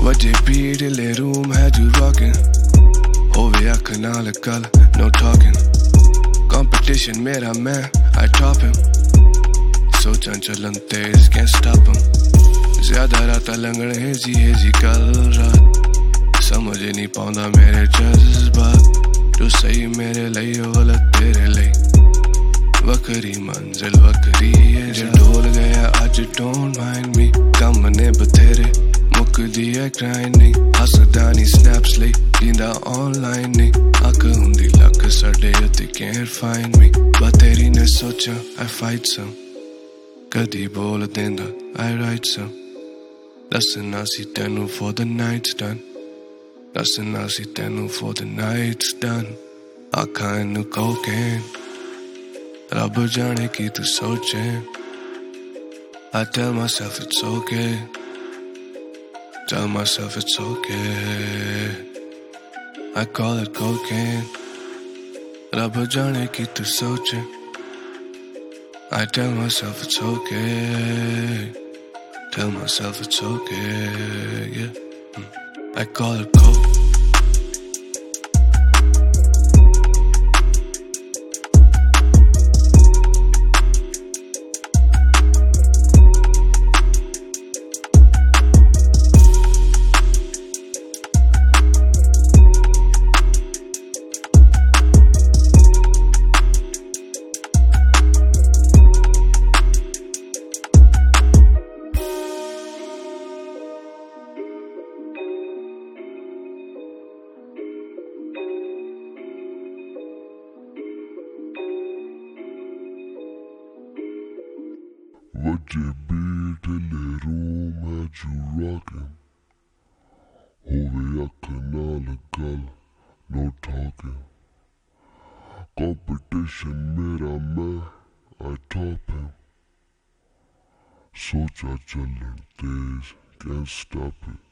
वजे भीड़ ले रूम है जो rockin'. होवे अख नाल गल, no talking. Competition मेरा मैं, I top him. सोचां चलन तेज, can't stop him. ज़्यादा रात लंघण हेजी कल रात. समझ नहीं पाउंदा मेरे जज्बात. जो सही मेरे लिए हो गलत तेरे लिए. वक्री मंजिल वक्री है जे ढोल गया आज don't mind me. कम ने बथेरे मुकदी है grind नहीं. हसदा नहीं snaps ਲਈ लींदा online नहीं. अक हुंदी लक साडे ते can't find me. बतेरी ने सोचा I fight some. कदी बोल देंदा I write some. दसना सी तेनू for the night's done. दसना सी तेनू for the night's done. आखां नू cocaine. रब जाने की तू सोचे. I tell myself it's okay. Tell myself it's okay. I call it cocaine. रब जाने की तू सोचे. I tell myself it's okay. Tell myself it's okay. Yeah. I call it coke. वजे बीट ले रूम है जो rockin'. होवे अख नाल गल, no talking. Competition मेरा मैं, I top him. सोचा चलन तेज, can't stop it.